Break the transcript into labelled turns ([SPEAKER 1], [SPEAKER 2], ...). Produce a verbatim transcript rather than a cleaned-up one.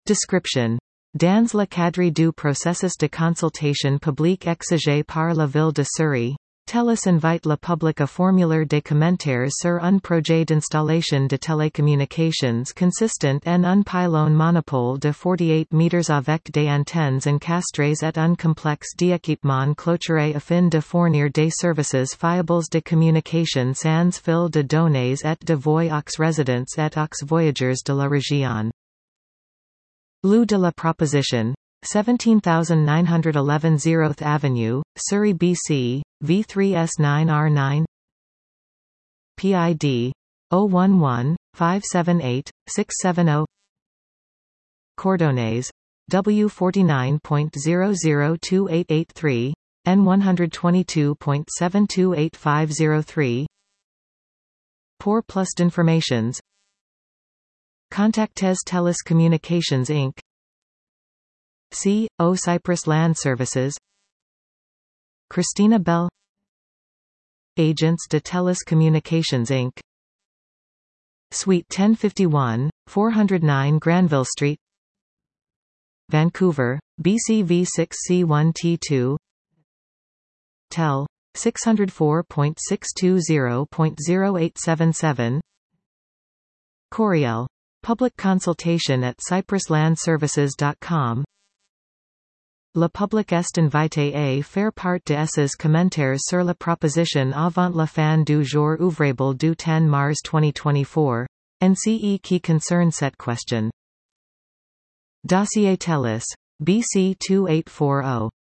[SPEAKER 1] Description. Dans le cadre du processus de consultation publique exigé par la ville de Surrey, TELUS invite le public à formuler des commentaires sur un projet d'installation de télécommunications consistent en un pylône monopole de forty-eight mètres avec des antennes encastrées et un complexe d'équipement clôturé afin de fournir des services fiables de communication sans fil de données et de voix aux résidents et aux voyageurs de la région. Lieu de la proposition. seventeen thousand nine hundred eleven zeroth Avenue, Surrey, B C, V three S nine R nine. P I D. zero one one, five seven eight, six seven zero. Coordonnées. W forty-nine point zero zero two eight eight three, N one twenty-two point seven two eight five zero three. Pour plus d'informations. Contactes TELUS Communications Incorporated. C O Cyprus Land Services. Christina Bell. Agents de TELUS Communications Incorporated. Suite ten fifty-one, four oh nine Granville Street, Vancouver, B C V six C one T two. Tel. six oh four point six two zero point zero eight seven seven. Courriel. Public consultation at cyprus land services dot com. Le public est invité à faire part de ses commentaires sur la proposition avant la fin du jour ouvrable du ten mars twenty twenty-four. N C E qui concerne cette question. Dossier TELUS. B C two eight four zero.